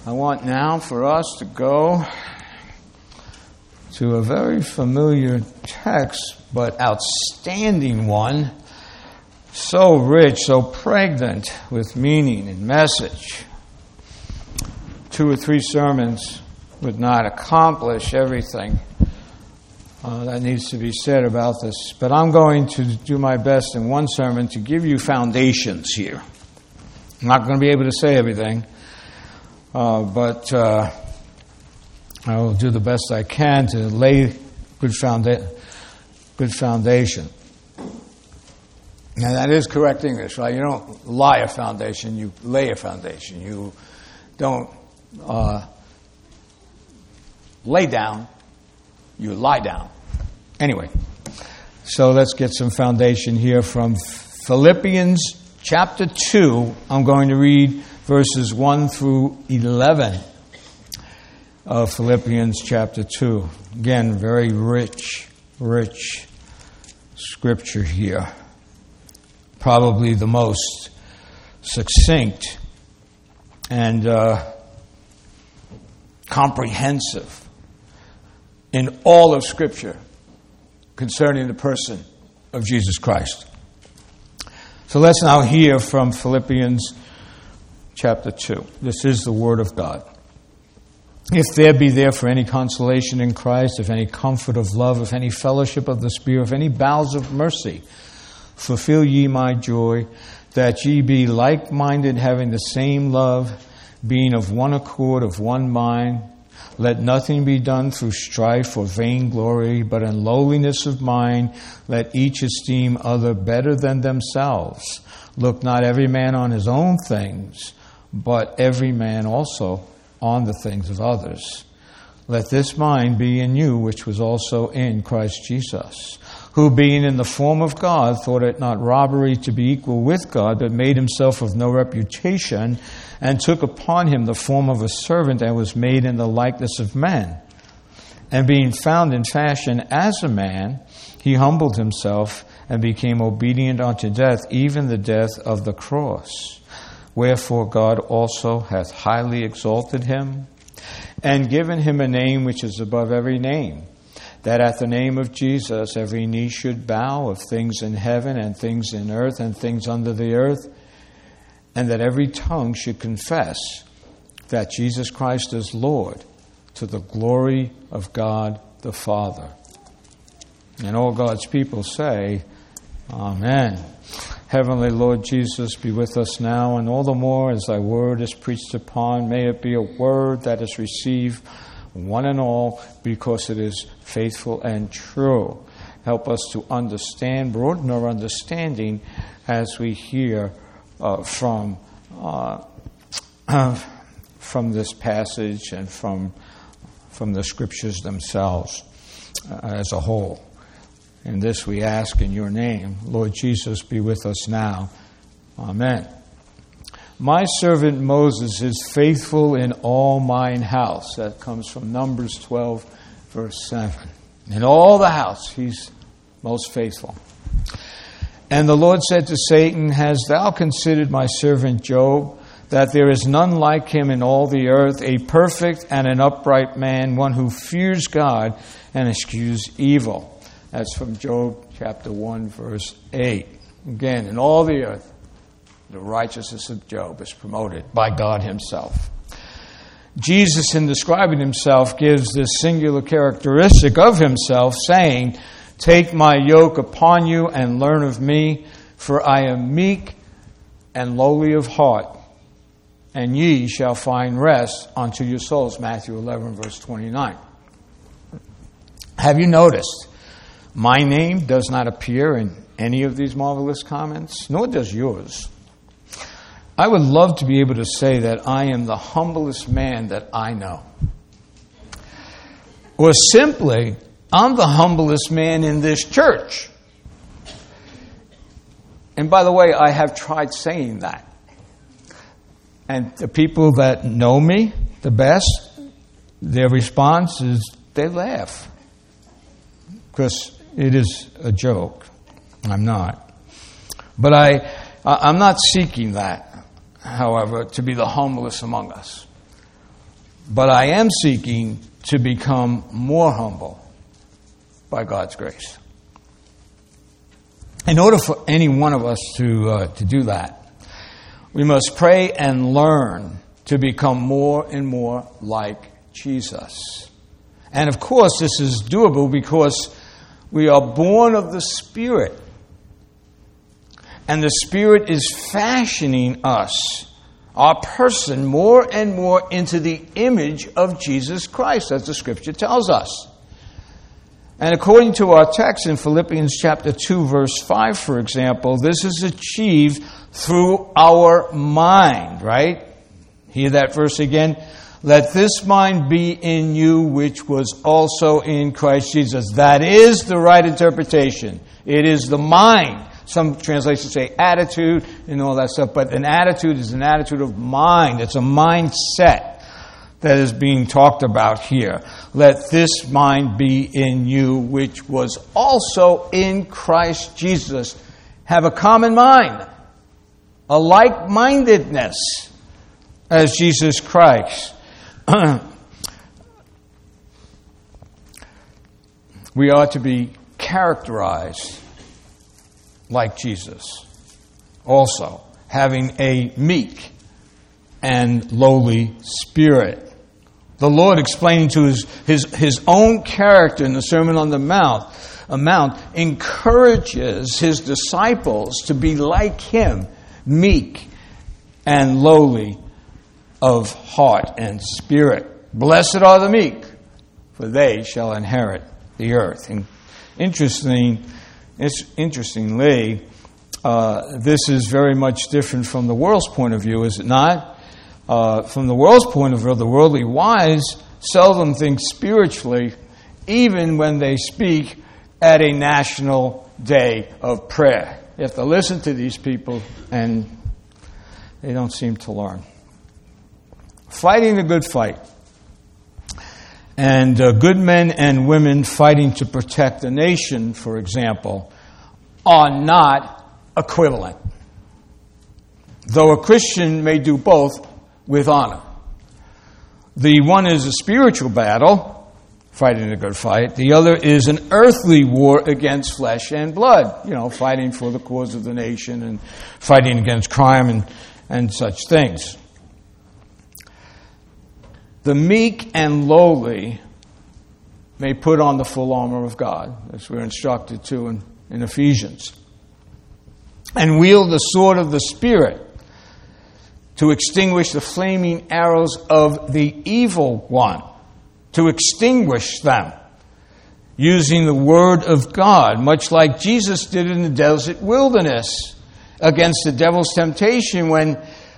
I want now for us to go to a very familiar text, but outstanding one, so rich, so pregnant with meaning and message. 2 or 3 sermons would not accomplish everything that needs to be said about this, but I'm going to do my best in one sermon to give you foundations here. I'm not going to be able to say everything, but I will do the best I can to lay good foundation. Now that is correct English, right? You don't lie a foundation, you lay a foundation. You don't lay down, you lie down. Anyway, so let's get some foundation here from Philippians chapter 2. I'm going to read verses 1 through 11 of Philippians chapter 2. Again, very rich scripture here. Probably the most succinct and comprehensive in all of Scripture concerning the person of Jesus Christ. So let's now hear from Philippians chapter 2. This is the Word of God. If there be therefore any consolation in Christ, if any comfort of love, if any fellowship of the Spirit, if any bowels of mercy, fulfill ye my joy, that ye be like-minded, having the same love, being of one accord, of one mind. Let nothing be done through strife or vainglory, but in lowliness of mind, let each esteem other better than themselves. Look not every man on his own things, but every man also on the things of others. Let this mind be in you, which was also in Christ Jesus, who being in the form of God, thought it not robbery to be equal with God, but made himself of no reputation, and took upon him the form of a servant, and was made in the likeness of men. And being found in fashion as a man, he humbled himself, and became obedient unto death, even the death of the cross. Wherefore God also hath highly exalted him, and given him a name which is above every name, that at the name of Jesus every knee should bow, of things in heaven and things in earth and things under the earth, and that every tongue should confess that Jesus Christ is Lord, to the glory of God the Father. And all God's people say, Amen. Heavenly Lord Jesus, be with us now, and all the more as thy word is preached upon. May it be a word that is received one and all, because it is faithful and true. Help us to understand, broaden our understanding as we hear from this passage and from the scriptures themselves as a whole. And this we ask in your name. Lord Jesus, be with us now. Amen. My servant Moses is faithful in all mine house. That comes from Numbers 12, verse 7. In all the house, he's most faithful. And the Lord said to Satan, Hast thou considered my servant Job, that there is none like him in all the earth, a perfect and an upright man, one who fears God and eschews evil. That's from Job chapter 1, verse 8. Again, in all the earth, the righteousness of Job is promoted by God himself. Jesus, in describing himself, gives this singular characteristic of himself, saying, Take my yoke upon you and learn of me, for I am meek and lowly of heart, and ye shall find rest unto your souls. Matthew 11, verse 29. Have you noticed? My name does not appear in any of these marvelous comments, nor does yours. I would love to be able to say that I am the humblest man that I know. Or simply, I'm the humblest man in this church. And by the way, I have tried saying that. And the people that know me the best, their response is they laugh. Because it is a joke. I'm not. But I'm not seeking that, however, to be the humblest among us. but I am seeking to become more humble by God's grace. In order for any one of us to do that, we must pray and learn to become more and more like Jesus. And of course, this is doable because we are born of the Spirit. And the Spirit is fashioning us, our person, more and more into the image of Jesus Christ, as the Scripture tells us. And according to our text in Philippians chapter 2, verse 5, for example, this is achieved through our mind, right? Hear that verse again. Let this mind be in you, which was also in Christ Jesus. That is the right interpretation. It is the mind. Some translations say attitude and all that stuff, but an attitude is an attitude of mind. It's a mindset that is being talked about here. Let this mind be in you, which was also in Christ Jesus. Have a common mind, a like-mindedness as Jesus Christ. We are to be characterized like Jesus. Also, having a meek and lowly spirit. The Lord, explaining to his own character in the Sermon on the Mount, encourages his disciples to be like him, meek and lowly of heart and spirit. Blessed are the meek, for they shall inherit the earth. And interestingly, this is very much different from the world's point of view, is it not? From the world's point of view, the worldly wise seldom think spiritually, even when they speak at a national day of prayer. You have to listen to these people, and they don't seem to learn. Fighting the good fight. And good men and women fighting to protect the nation, for example, are not equivalent. Though a Christian may do both with honor. The one is a spiritual battle, fighting a good fight. The other is an earthly war against flesh and blood, fighting for the cause of the nation and fighting against crime and such things. The meek and lowly may put on the full armor of God, as we're instructed to in Ephesians, and wield the sword of the Spirit to extinguish the flaming arrows of the evil one, to extinguish them, using the Word of God, much like Jesus did in the desert wilderness against the devil's temptation when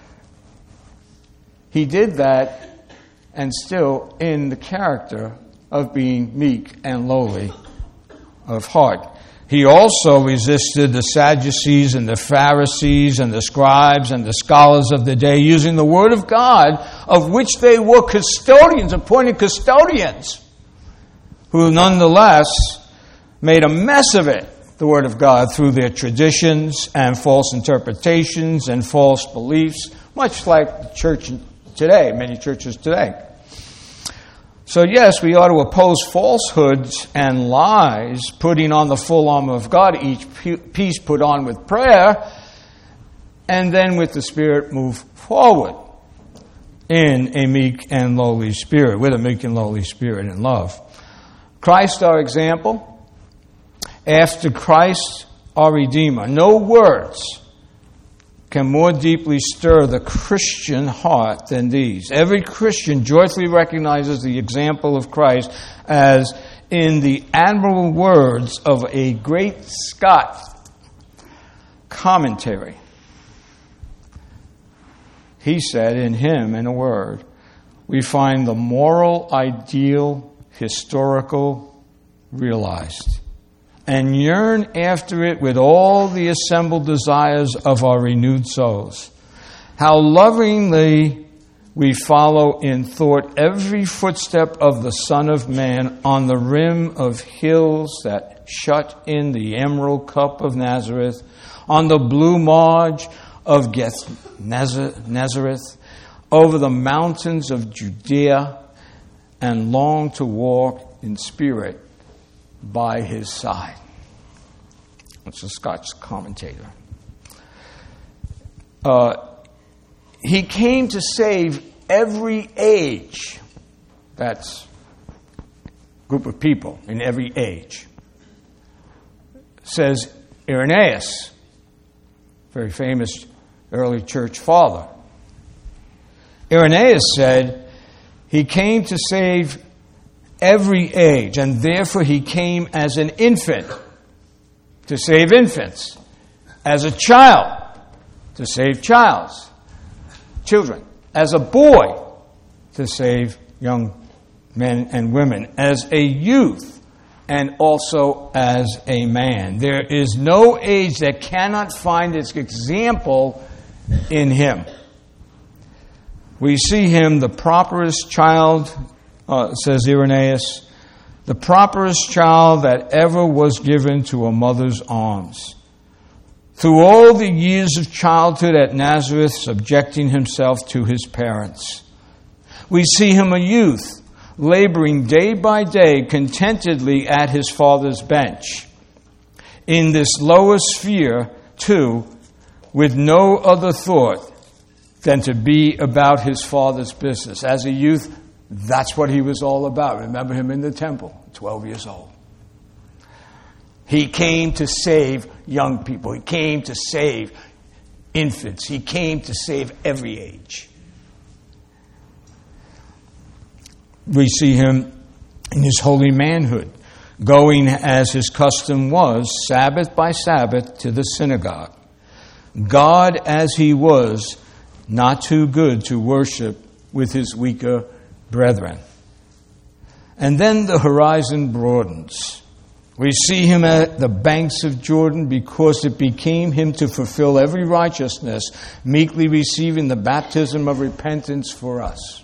he did that, and still in the character of being meek and lowly of heart. He also resisted the Sadducees and the Pharisees and the scribes and the scholars of the day, using the Word of God, of which they were custodians, appointed custodians, who nonetheless made a mess of it, the Word of God, through their traditions and false interpretations and false beliefs, much like the church today, many churches today. So yes, we ought to oppose falsehoods and lies, putting on the full armor of God, each piece put on with prayer, and then with the Spirit move forward in a meek and lowly spirit, with a meek and lowly spirit in love. Christ our example, after Christ our Redeemer. No words can more deeply stir the Christian heart than these. Every Christian joyfully recognizes the example of Christ, as in the admirable words of a great Scott commentary. He said, in him, in a word, we find the moral ideal, historical, realized, and yearn after it with all the assembled desires of our renewed souls. How lovingly we follow in thought every footstep of the Son of Man on the rim of hills that shut in the emerald cup of Nazareth, on the blue marge of Nazareth, over the mountains of Judea and longed to walk in spirit by his side. That's a Scotch commentator. He came to save every age. That's a group of people in every age. Says Irenaeus, very famous early church father. Irenaeus said, he came to save every age, and therefore he came as an infant to save infants, as a child to save children, as a boy to save young men and women, as a youth, and also as a man. There is no age that cannot find its example in him. We see him the properest child, says Irenaeus, the properest child that ever was given to a mother's arms. Through all the years of childhood at Nazareth, subjecting himself to his parents. We see him a youth, laboring day by day contentedly at his father's bench. In this lower sphere, too, with no other thought than to be about his father's business. As a youth, that's what he was all about. Remember him in the temple, 12 years old. He came to save young people. He came to save infants. He came to save every age. We see him in his holy manhood, going as his custom was, Sabbath by Sabbath, to the synagogue. God as he was, not too good to worship with his weaker brethren. And then the horizon broadens. We see him at the banks of Jordan because it became him to fulfill every righteousness, meekly receiving the baptism of repentance for us.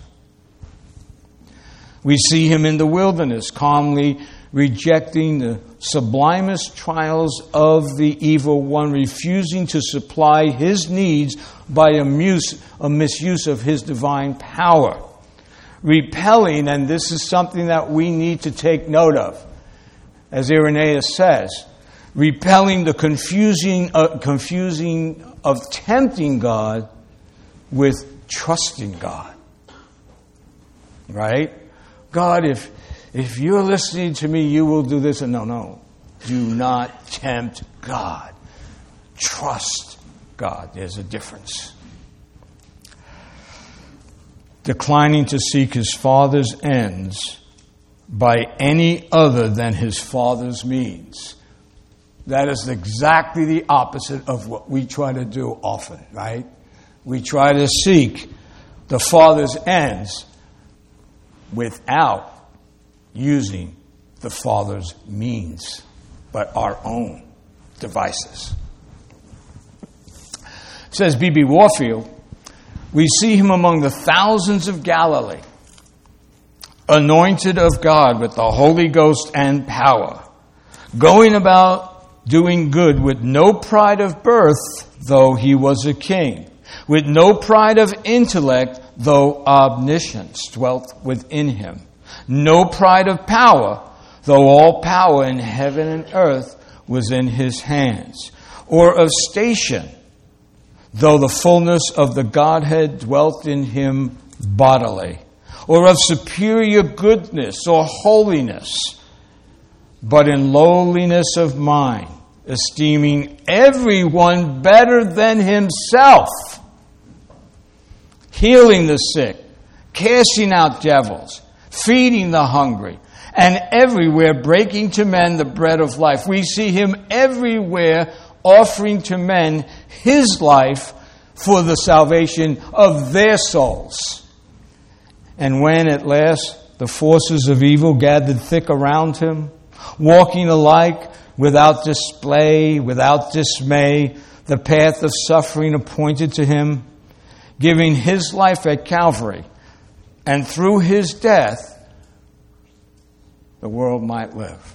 We see him in the wilderness, calmly rejecting the sublimest trials of the evil one, refusing to supply his needs by a misuse of his divine power. Repelling, and this is something that we need to take note of, as Irenaeus says, repelling the confusing of tempting God with trusting God. Right? God, if you're listening to me, you will do this. And no. Do not tempt God. Trust God. There's a difference. Declining to seek his Father's ends by any other than his Father's means. That is exactly the opposite of what we try to do often, right? We try to seek the Father's ends without using the Father's means, but our own devices. Says B.B. Warfield, we see him among the thousands of Galilee, anointed of God with the Holy Ghost and power, going about doing good with no pride of birth, though he was a king, with no pride of intellect, though omniscience dwelt within him, no pride of power, though all power in heaven and earth was in his hands, or of station, though the fullness of the Godhead dwelt in him bodily, or of superior goodness or holiness, but in lowliness of mind, esteeming everyone better than himself, healing the sick, casting out devils, feeding the hungry, and everywhere breaking to men the bread of life. We see him everywhere offering to men his life for the salvation of their souls. And when at last the forces of evil gathered thick around him, walking alike without display, without dismay, the path of suffering appointed to him, giving his life at Calvary, and through his death, the world might live.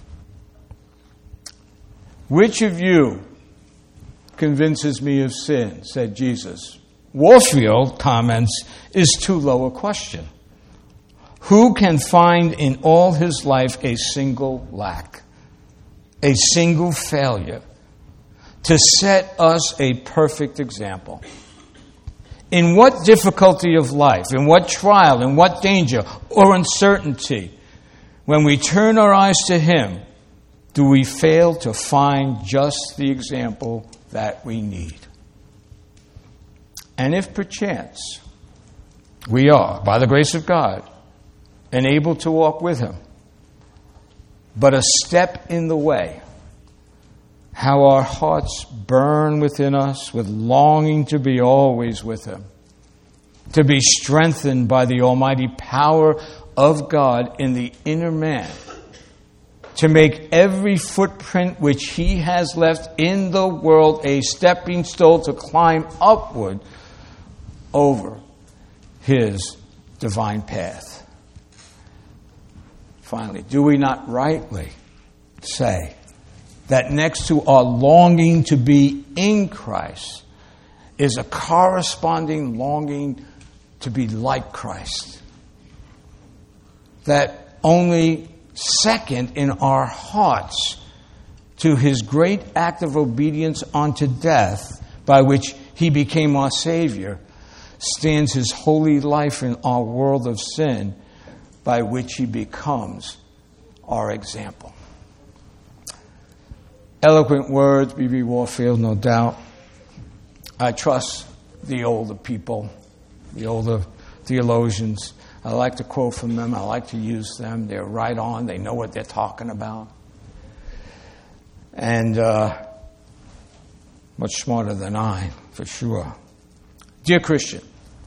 Which of you convinces me of sin, said Jesus Warfield comments, is too low a question. Who can find in all his life a single lack, a single failure, to set us a perfect example? In what difficulty of life, in what trial, in what danger or uncertainty, when we turn our eyes to Him, do we fail to find just the example that we need? And if perchance we are, by the grace of God, enabled to walk with Him, but a step in the way, how our hearts burn within us with longing to be always with Him, to be strengthened by the almighty power of God in the inner man, to make every footprint which He has left in the world a stepping stone to climb upward over His divine path. Finally, do we not rightly say that next to our longing to be in Christ is a corresponding longing to be like Christ? That only second in our hearts to His great act of obedience unto death, by which He became our Savior, stands His holy life in our world of sin, by which He becomes our example. Eloquent words, B.B. Warfield, no doubt. I trust the older people, the older theologians. I like to quote from them. I like to use them. They're right on. They know what they're talking about. And much smarter than I, for sure. Dear Christian,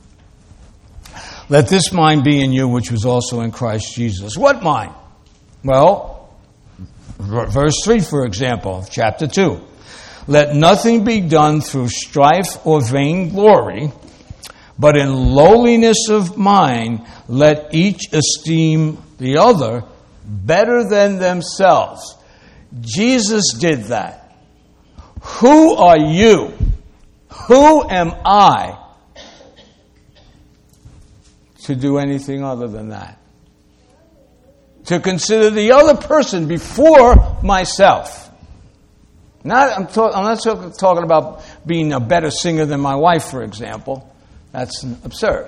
let this mind be in you, which was also in Christ Jesus. What mind? Well, verse 3, for example, of chapter 2. Let nothing be done through strife or vainglory, but in lowliness of mind, let each esteem the other better than themselves. Jesus did that. Who are you? Who am I to do anything other than that? To consider the other person before myself. I'm not talking about being a better singer than my wife, for example. That's absurd.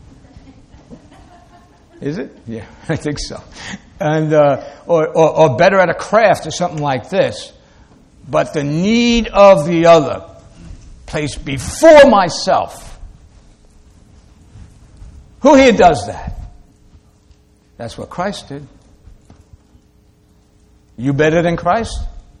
Is it? Yeah, I think so. And or better at a craft or something like this. But the need of the other placed before myself. Who here does that? That's what Christ did. You better than Christ?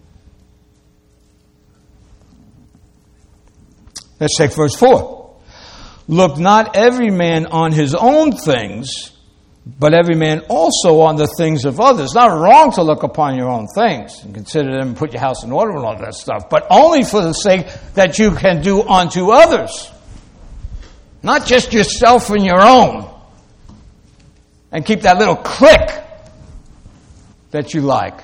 Let's take verse 4. Look not every man on his own things, but every man also on the things of others. It's not wrong to look upon your own things and consider them and put your house in order and all that stuff, but only for the sake that you can do unto others. Not just yourself and your own. And keep that little clique that you like.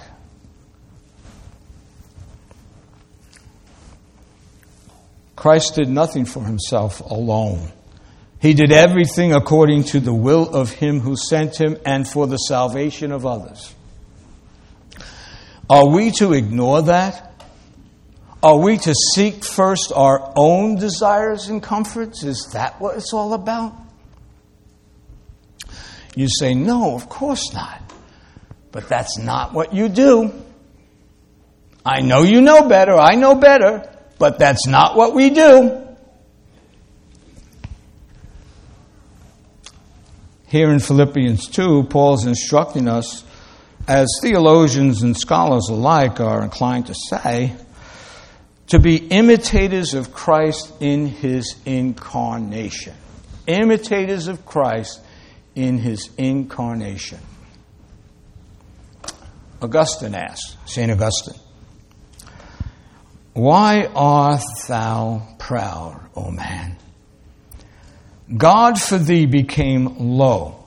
Christ did nothing for Himself alone. He did everything according to the will of Him who sent Him and for the salvation of others. Are we to ignore that? Are we to seek first our own desires and comforts? Is that what it's all about? You say, no, of course not. But that's not what you do. I know you know better. I know better. But that's not what we do. Here in Philippians 2, Paul's instructing us, as theologians and scholars alike are inclined to say, to be imitators of Christ in His incarnation. Imitators of Christ in His incarnation. Augustine asks, St. Augustine, why art thou proud, O man? God for thee became low.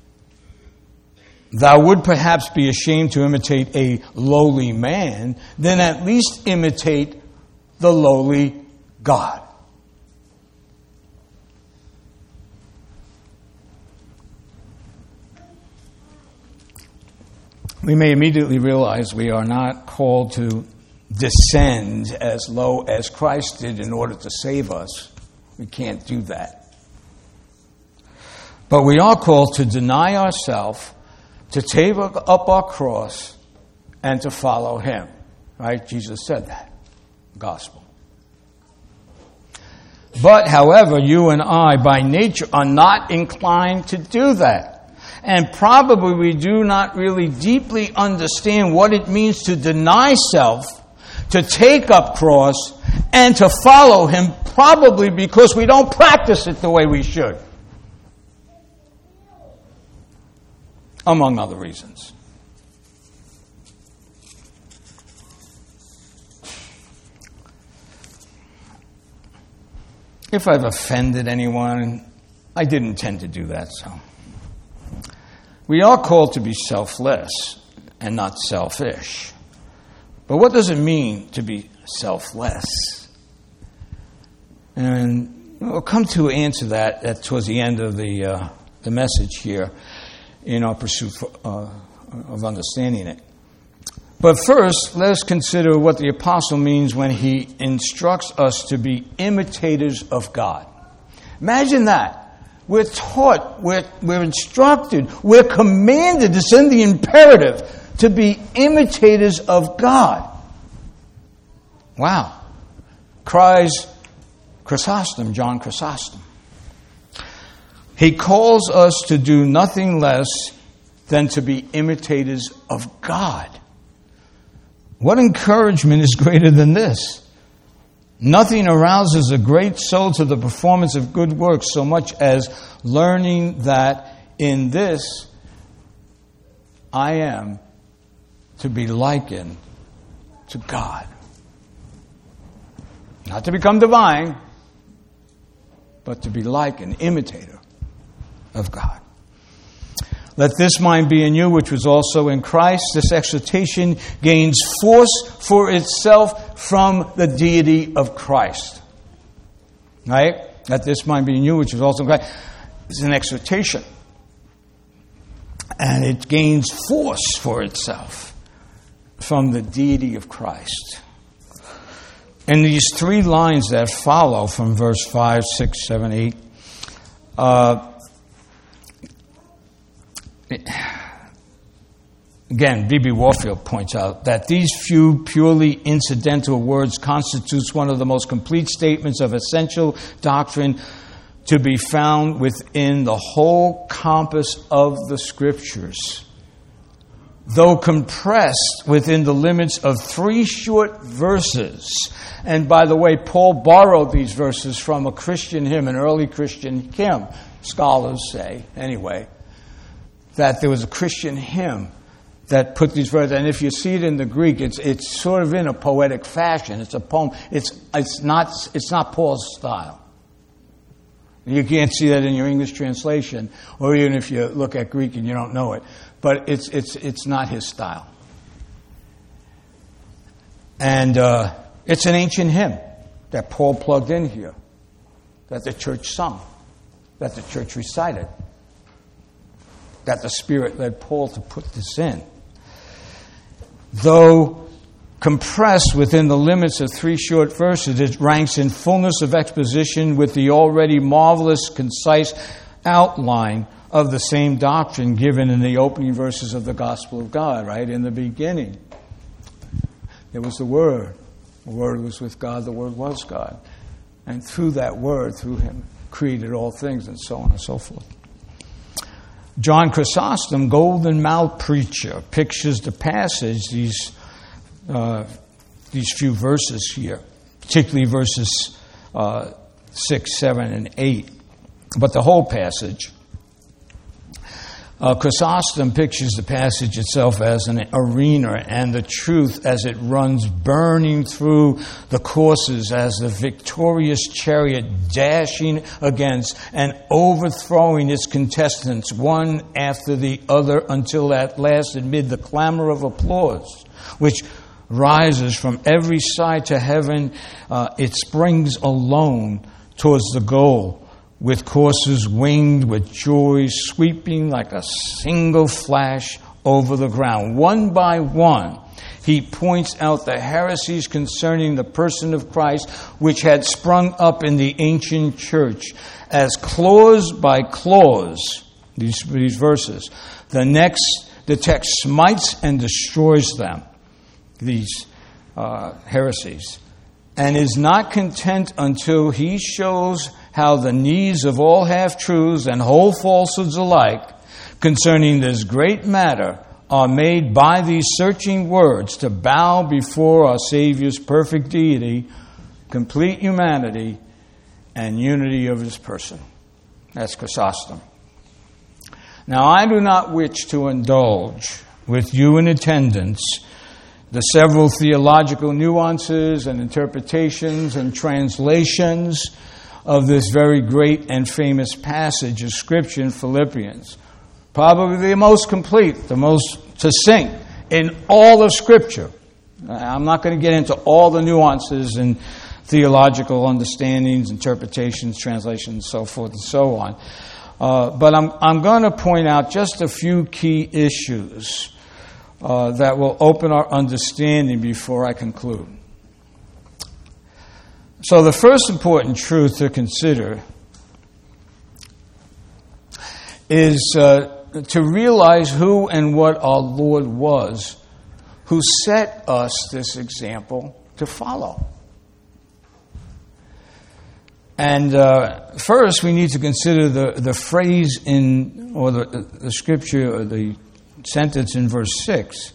Thou would perhaps be ashamed to imitate a lowly man, then at least imitate the lowly God. we may immediately realize we are not called to descend as low as Christ did in order to save us. We can't do that. But we are called to deny ourselves, to take up our cross, and to follow Him. Right? Jesus said that. Gospel. But, however, you and I, by nature, are not inclined to do that. And probably we do not really deeply understand what it means to deny self, to take up cross, and to follow Him, probably because we don't practice it the way we should. Among other reasons. If I've offended anyone, I didn't intend to do that, so. We are called to be selfless and not selfish. But what does it mean to be selfless? And we'll come to answer that towards the end of the message here in our pursuit of understanding it. But first, let us consider what the apostle means when he instructs us to be imitators of God. Imagine that. We're taught, we're instructed, we're commanded, it's in the imperative, to be imitators of God. Wow. Cries Chrysostom, John Chrysostom. He calls us to do nothing less than to be imitators of God. What encouragement is greater than this? Nothing arouses a great soul to the performance of good works so much as learning that in this I am to be likened to God. Not to become divine, but to be like an imitator of God. Let this mind be in you, which was also in Christ. This exhortation gains force for itself from the deity of Christ. Right? Let this mind be in you, which was also in Christ. It's an exhortation. And it gains force for itself from the deity of Christ. And these three lines that follow from verse 5, 6, 7, 8, again, B.B. Warfield points out that these few purely incidental words constitutes one of the most complete statements of essential doctrine to be found within the whole compass of the Scriptures. Though compressed within the limits of 3 short verses. And by the way, Paul borrowed these verses from a Christian hymn, an early Christian hymn. Scholars say, anyway, that there was a Christian hymn that put these verses, and if you see it in the Greek, it's sort of in a poetic fashion. It's a poem. It's not Paul's style. You can't see that in your English translation, or even if you look at Greek and you don't know it. But it's not his style. And it's an ancient hymn that Paul plugged in here, that the church sung, that the church recited, that the Spirit led Paul to put this in. Though compressed within the limits of 3 short verses, it ranks in fullness of exposition with the already marvelous, concise outline of the same doctrine given in the opening verses of the Gospel of God, right? In the beginning, there was the Word. The Word was with God, the Word was God. And through that Word, through Him, created all things, and so on and so forth. John Chrysostom, Golden Mouth Preacher, pictures the passage, these few verses here, particularly verses 6, 7, and 8, but the whole passage. Chrysostom pictures the passage itself as an arena and the truth as it runs burning through the courses as the victorious chariot dashing against and overthrowing its contestants one after the other until at last amid the clamor of applause, which rises from every side to heaven, it springs alone towards the goal, with courses winged with joy, sweeping like a single flash over the ground. One by one, he points out the heresies concerning the person of Christ, which had sprung up in the ancient church, as clause by clause, these verses. The text smites and destroys them, these heresies, and is not content until he shows how the needs of all half-truths and whole falsehoods alike concerning this great matter are made by these searching words to bow before our Savior's perfect deity, complete humanity, and unity of his person. That's Chrysostom. Now, I do not wish to indulge with you in attendance the several theological nuances and interpretations and translations of this very great and famous passage of Scripture in Philippians. Probably the most complete, the most succinct in all of Scripture. I'm not going to get into all the nuances and theological understandings, interpretations, translations, so forth and so on. But I'm going to point out just a few key issues that will open our understanding before I conclude. So the first important truth to consider is to realize who and what our Lord was, who set us this example to follow. And first, we need to consider the phrase or the scripture, or the sentence in verse 6.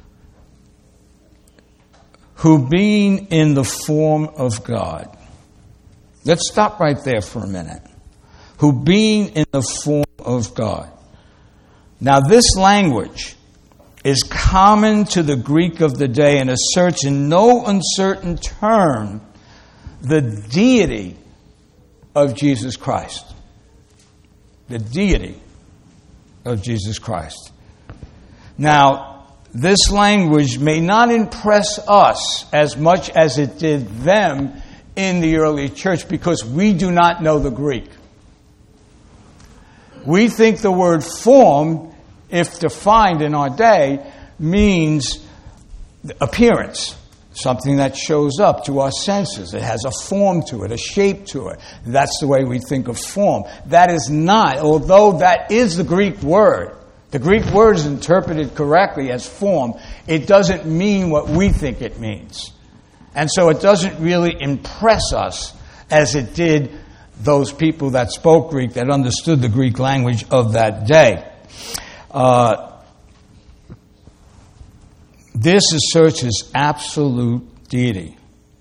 Who being in the form of God. Let's stop right there for a minute. Who being in the form of God. Now, this language is common to the Greek of the day and asserts in no uncertain term the deity of Jesus Christ. The deity of Jesus Christ. Now, this language may not impress us as much as it did them in the early church because we do not know the Greek. We think the word form, if defined in our day, means appearance. Something that shows up to our senses. It has a form to it, a shape to it. That's the way we think of form. That is not, although that is the Greek word. The Greek word is interpreted correctly as form. It doesn't mean what we think it means. And so it doesn't really impress us as it did those people that spoke Greek, that understood the Greek language of that day. This asserts his absolute deity.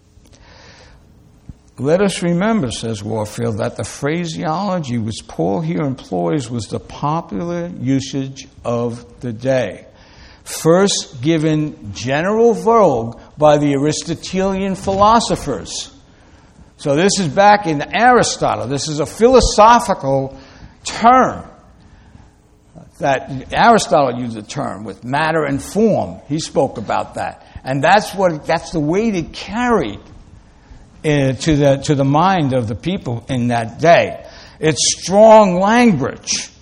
Let us remember, says Warfield, that the phraseology which Paul here employs was the popular usage of the day, first given general vogue by the Aristotelian philosophers. So this is back in Aristotle. This is a philosophical term that Aristotle used the term with matter and form. He spoke about that. And that's the weight it carried to the mind of the people in that day. It's strong language.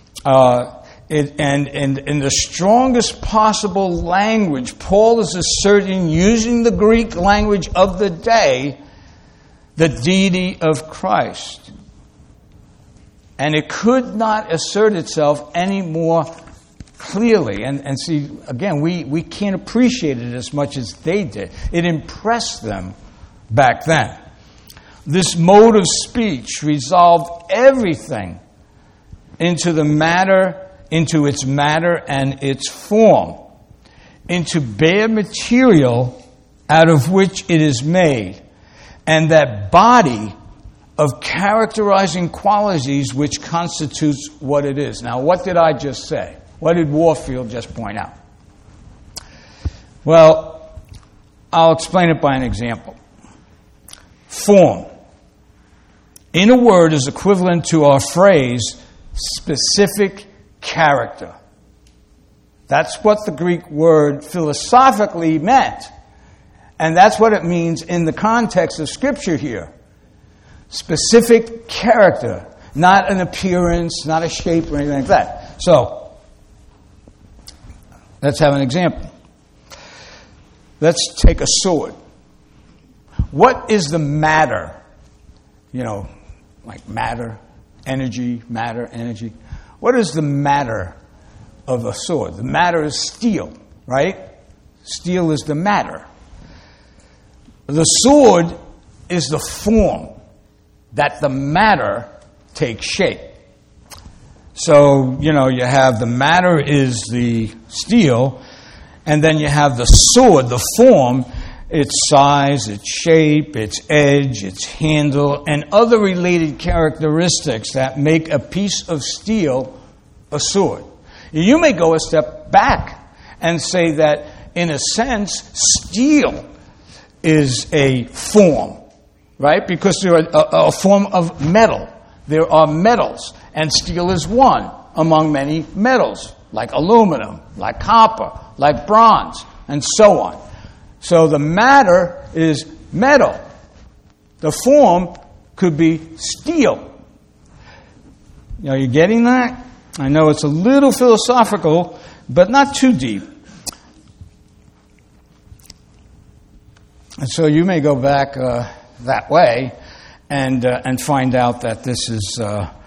And in the strongest possible language, Paul is asserting, using the Greek language of the day, the deity of Christ. And it could not assert itself any more clearly. And see, again, we can't appreciate it as much as they did. It impressed them back then. This mode of speech resolved everything into its matter and its form, into bare material out of which it is made, and that body of characterizing qualities which constitutes what it is. Now, what did I just say? What did Warfield just point out? Well, I'll explain it by an example. Form, in a word, is equivalent to our phrase, specific character. That's what the Greek word philosophically meant. And that's what it means in the context of Scripture here. Specific character, not an appearance, not a shape or anything like that. So, Let's have an example. Let's take a sword. What is the matter? Like matter, energy, matter, energy. What is the matter of a sword? The matter is steel, right? Steel is the matter. The sword is the form that the matter takes shape. So, you have the matter is the steel, and then you have the sword, the form, its size, its shape, its edge, its handle, and other related characteristics that make a piece of steel a sword. You may go a step back and say that, in a sense, steel is a form, right? Because they're a form of metal. There are metals, and steel is one among many metals, like aluminum, like copper, like bronze, and so on. So the matter is metal. The form could be steel. Are you getting that? I know it's a little philosophical, but not too deep. And so you may go back that way and find out that this is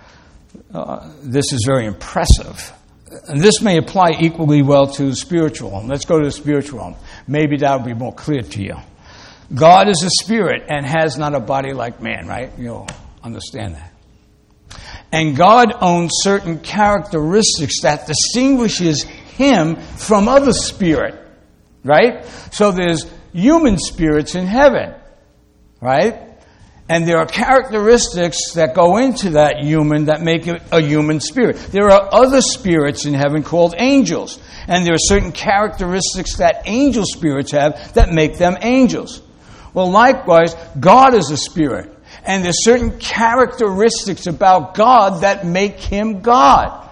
very impressive. And this may apply equally well to the spiritual realm. Let's go to the spiritual realm. Maybe that will be more clear to you. God is a spirit and has not a body like man, right? You'll understand that. And God owns certain characteristics that distinguishes him from other spirit, right? So there's human spirits in heaven, right? And there are characteristics that go into that human that make it a human spirit. There are other spirits in heaven called angels. And there are certain characteristics that angel spirits have that make them angels. Well, likewise, God is a spirit. And there's certain characteristics about God that make him God.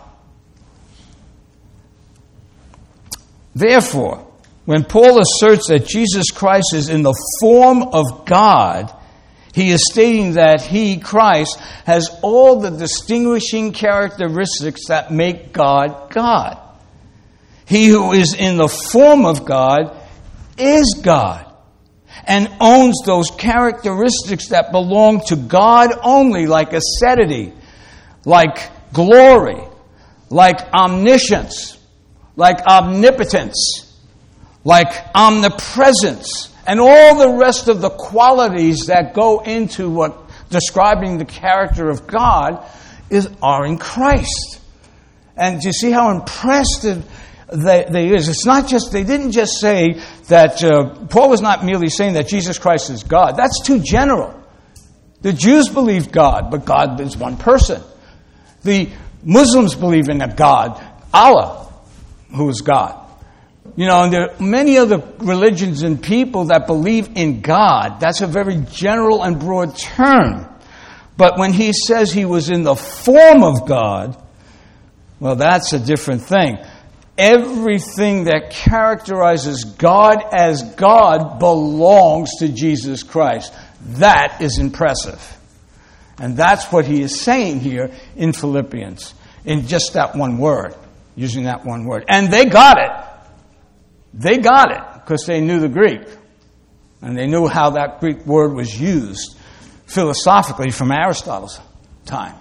Therefore, when Paul asserts that Jesus Christ is in the form of God, he is stating that he, Christ, has all the distinguishing characteristics that make God God. He who is in the form of God is God and owns those characteristics that belong to God only, like aseity, like glory, like omniscience, like omnipotence, like omnipresence, and all the rest of the qualities that go into what describing the character of God are in Christ. And do you see how impressive they is? It's not just, they didn't just say that, Paul was not merely saying that Jesus Christ is God. That's too general. The Jews believed God, but God is one person. The Muslims believe in a God, Allah, who is God. And there are many other religions and people that believe in God. That's a very general and broad term. But when he says he was in the form of God, well, that's a different thing. Everything that characterizes God as God belongs to Jesus Christ. That is impressive. And that's what he is saying here in Philippians, in just that one word, using that one word. And they got it. They got it because they knew the Greek. And they knew how that Greek word was used philosophically from Aristotle's time.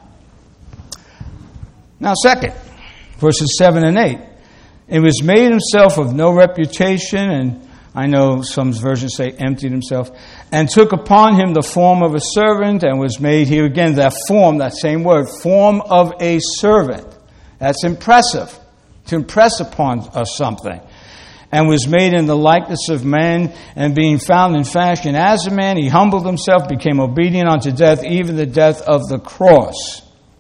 Now, second, verses 7 and 8. It was made himself of no reputation, and I know some versions say emptied himself, and took upon him the form of a servant, and was made, here again, that form, that same word, form of a servant. That's impressive, to impress upon us something. And was made in the likeness of man, and being found in fashion as a man, he humbled himself, became obedient unto death, even the death of the cross.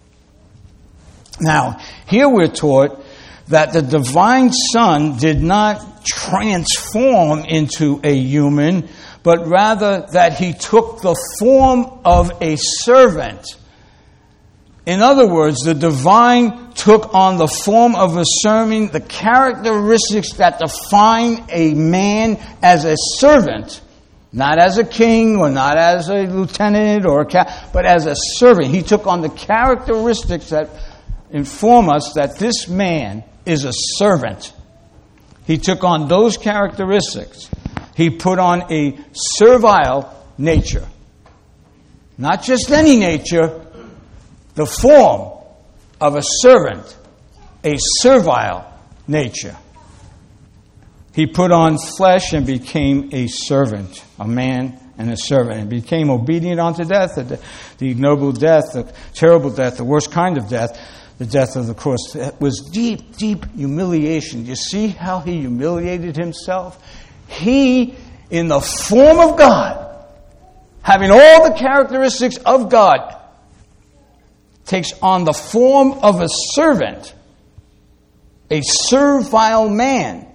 Now, here we're taught that the divine Son did not transform into a human, but rather that he took the form of a servant. In other words, the divine took on the form of a servant, the characteristics that define a man as a servant, not as a king or not as a lieutenant or but as a servant. He took on the characteristics that inform us that this man is a servant. He took on those characteristics. He put on a servile nature. Not just any nature, the form of a servant, a servile nature. He put on flesh and became a servant, a man and a servant, and became obedient unto death, the ignoble death, the terrible death, the worst kind of death, the death of the cross. It was deep, deep humiliation. You see how he humiliated himself? He, in the form of God, having all the characteristics of God, takes on the form of a servant, a servile man.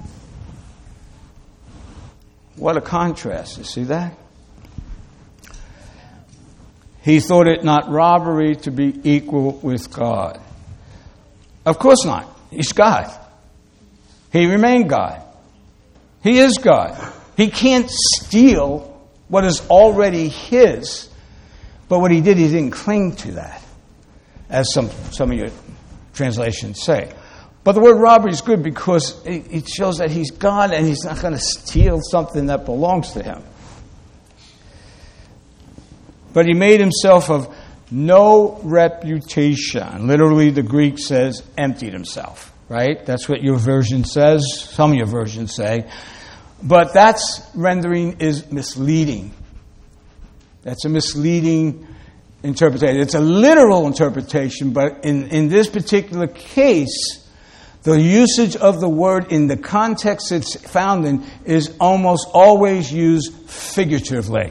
What a contrast, you see that? He thought it not robbery to be equal with God. Of course not. He's God. He remained God. He is God. He can't steal what is already his. But what he did, he didn't cling to that, as some of your translations say. But the word robbery is good because it shows that he's God and he's not going to steal something that belongs to him. But he made himself of no reputation. Literally, the Greek says emptied himself, right? That's what your version says. Some of your versions say. But that's rendering is misleading. That's a misleading interpretation. It's a literal interpretation, but in this particular case, the usage of the word in the context it's found in is almost always used figuratively.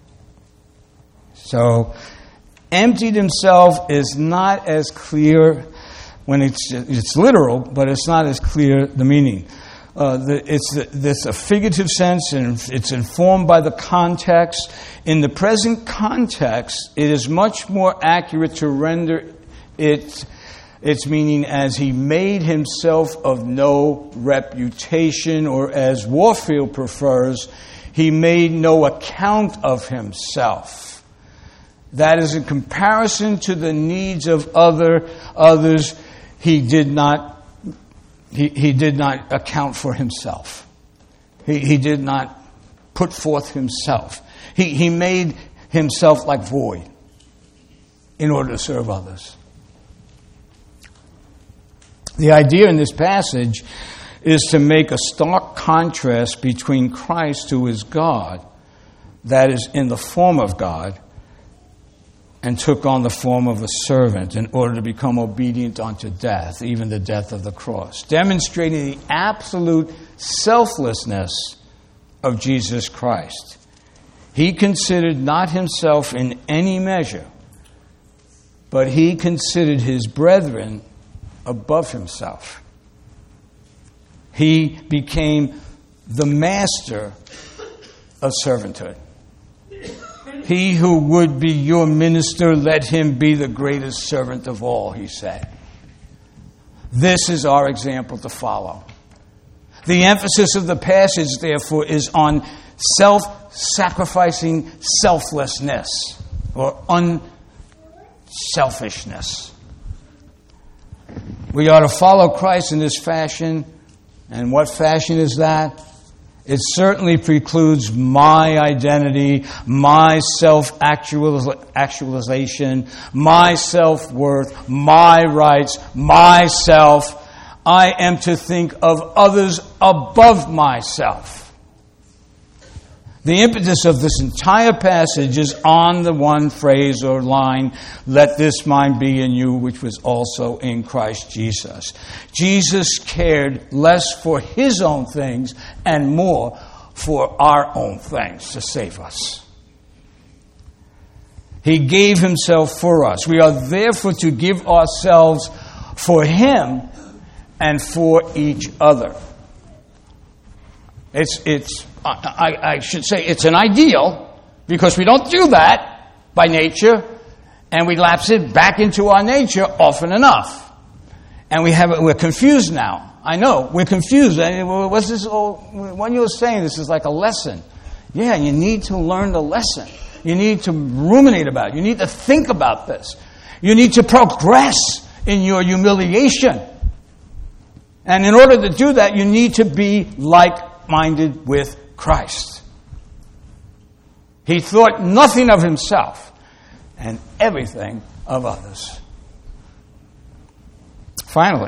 So, emptied himself is not as clear when it's literal, but it's not as clear the meaning. It's a figurative sense, and it's informed by the context. In the present context, it is much more accurate to render its meaning as he made himself of no reputation, or as Warfield prefers, he made no account of himself. That is, in comparison to the needs of others, he did not account for himself. He did not put forth himself. He made himself like void in order to serve others. The idea in this passage is to make a stark contrast between Christ, who is God, that is in the form of God, and took on the form of a servant in order to become obedient unto death, even the death of the cross, demonstrating the absolute selflessness of Jesus Christ. He considered not himself in any measure, but he considered his brethren above himself. He became the master of servanthood. He who would be your minister, let him be the greatest servant of all, he said. This is our example to follow. The emphasis of the passage, therefore, is on self-sacrificing selflessness or unselfishness. We are to follow Christ in this fashion. And what fashion is that? It certainly precludes my identity, my self-actualization, my self-worth, my rights, myself. I am to think of others above myself. The impetus of this entire passage is on the one phrase or line, let this mind be in you, which was also in Christ Jesus. Jesus cared less for his own things and more for our own things to save us. He gave himself for us. We are therefore to give ourselves for him and for each other. I should say it's an ideal, because we don't do that by nature, and we lapse it back into our nature often enough. And we're confused now. I know, we're confused. What's this? When you were saying this is like a lesson. Yeah, you need to learn the lesson. You need to ruminate about it. You need to think about this. You need to progress in your humiliation. And in order to do that, you need to be like-minded with Christ. He thought nothing of himself and everything of others. Finally,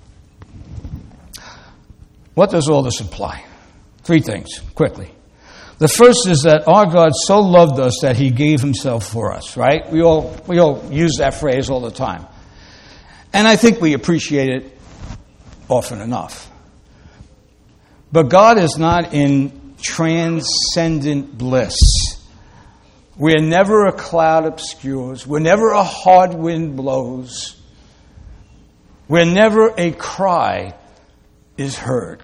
what does all this imply? 3 things, quickly. The first is that our God so loved us that he gave himself for us, right? We all use that phrase all the time. And I think we appreciate it often enough. But God is not in transcendent bliss, where never a cloud obscures, where never a hard wind blows, where never a cry is heard.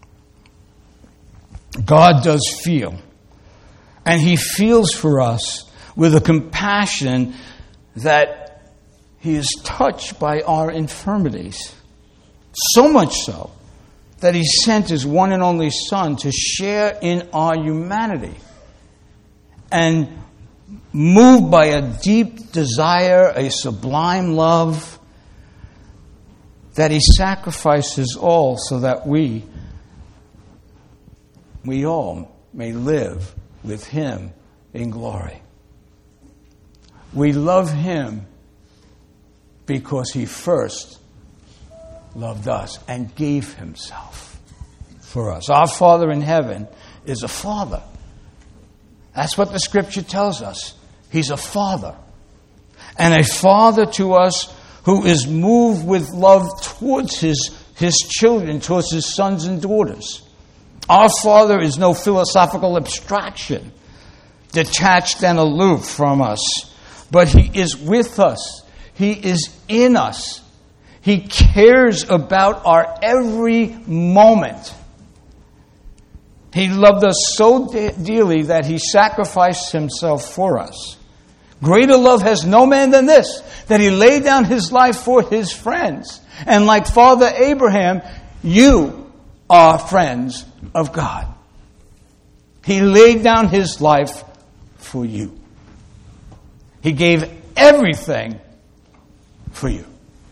God does feel, and he feels for us with a compassion that he is touched by our infirmities. So much so that he sent his one and only Son to share in our humanity. And moved by a deep desire, a sublime love, that he sacrifices all so that we all may live with him in glory. We love him because he first loved us and gave himself for us. Our Father in heaven is a Father. That's what the Scripture tells us. He's a Father. And a Father to us who is moved with love towards his children, towards his sons and daughters. Our Father is no philosophical abstraction, detached and aloof from us, but he is with us. He is in us. He cares about our every moment. He loved us so dearly that he sacrificed himself for us. Greater love has no man than this, that he laid down his life for his friends. And like Father Abraham, you are friends of God. He laid down his life for you. He gave everything for you.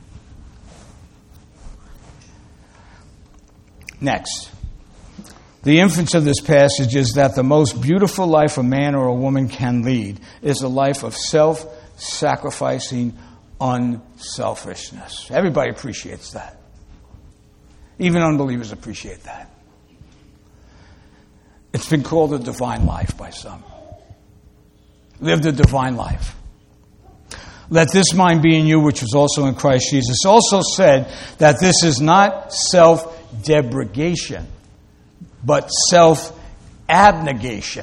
Next, the inference of this passage is that the most beautiful life a man or a woman can lead is a life of self-sacrificing unselfishness. Everybody appreciates that. Even unbelievers appreciate that. It's been called a divine life by some. Live the divine life. Let this mind be in you, which was also in Christ Jesus. Also said that this is not self-debregation, but self-abnegation.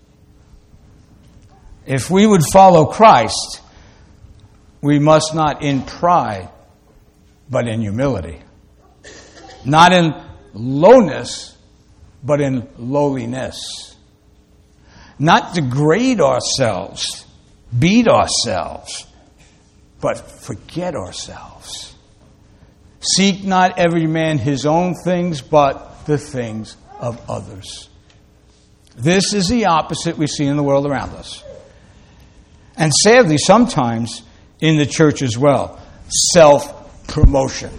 If we would follow Christ, we must not in pride, but in humility. Not in lowness, but in lowliness. Not degrade ourselves, beat ourselves, but forget ourselves. Seek not every man his own things, but the things of others. This is the opposite we see in the world around us. And sadly, sometimes in the church as well. Self-promotion.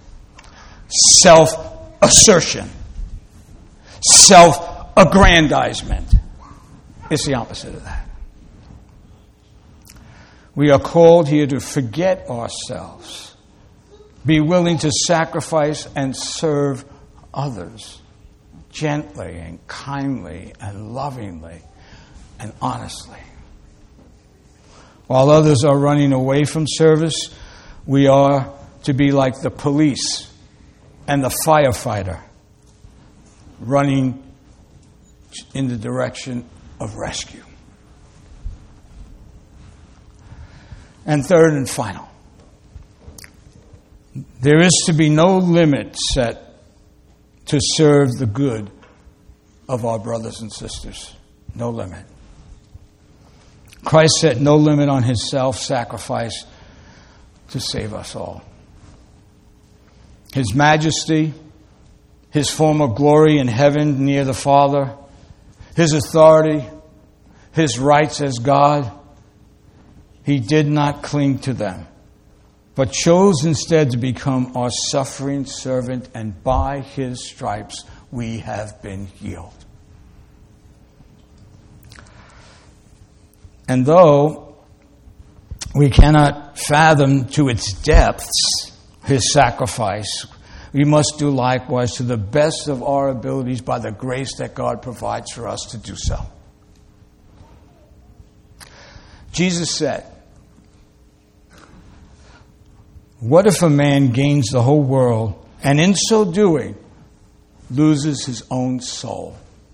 Self-assertion. Self-aggrandizement. It's the opposite of that. We are called here to forget ourselves. Be willing to sacrifice and serve others gently and kindly and lovingly and honestly. While others are running away from service, we are to be like the police and the firefighter running in the direction of rescue. And third and final, there is to be no limit set to serve the good of our brothers and sisters. No limit. Christ set no limit on his self-sacrifice to save us all. His majesty, his form of glory in heaven near the Father, his authority, his rights as God, he did not cling to them, but chose instead to become our suffering servant, and by his stripes we have been healed. And though we cannot fathom to its depths his sacrifice, we must do likewise to the best of our abilities by the grace that God provides for us to do so. Jesus said, "What if a man gains the whole world and in so doing loses his own soul?"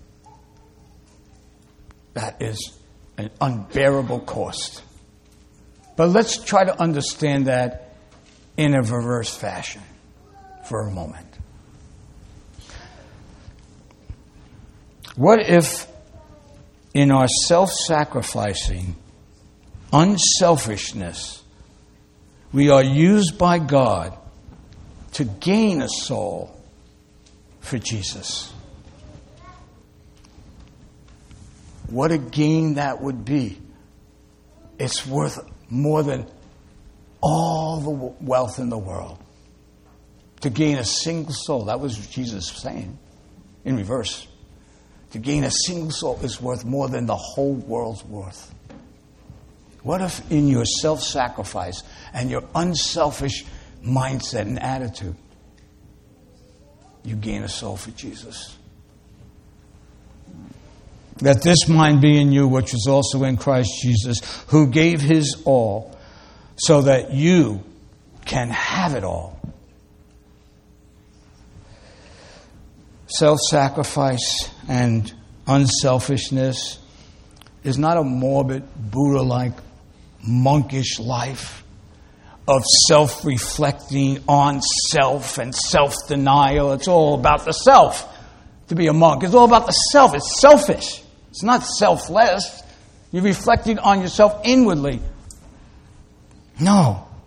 That is an unbearable cost. But let's try to understand that in a reverse fashion for a moment. What if in our self-sacrificing unselfishness we are used by God to gain a soul for Jesus? What a gain that would be. It's worth more than all the wealth in the world. To gain a single soul, that was Jesus saying in reverse. To gain a single soul is worth more than the whole world's worth. What if in your self-sacrifice and your unselfish mindset and attitude, you gain a soul for Jesus? Let this mind be in you, which was also in Christ Jesus, who gave his all so that you can have it all. Self-sacrifice and unselfishness is not a morbid, Buddha-like, monkish life of self-reflecting on self and self-denial. It's all about the self. To be a monk, it's all about the self. It's selfish. It's not selfless. You're reflecting on yourself inwardly. No.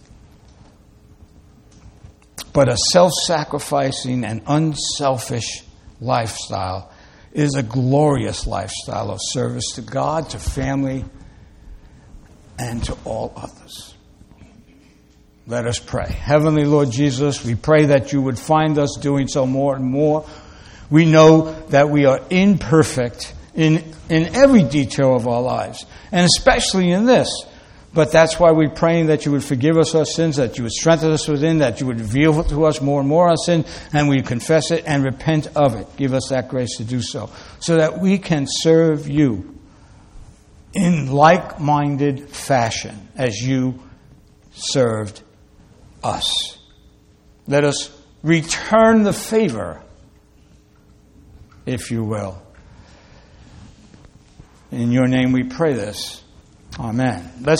But a self-sacrificing and unselfish lifestyle is a glorious lifestyle of service to God, to family, and to all others. Let us pray. Heavenly Lord Jesus, we pray that you would find us doing so more and more. We know that we are imperfect in every detail of our lives, and especially in this. But that's why we're praying that you would forgive us our sins, that you would strengthen us within, that you would reveal to us more and more our sin, and we confess it and repent of it. Give us that grace to do so that we can serve you in like-minded fashion as you served us. Let us return the favor, if you will. In your name we pray this. Amen. Let's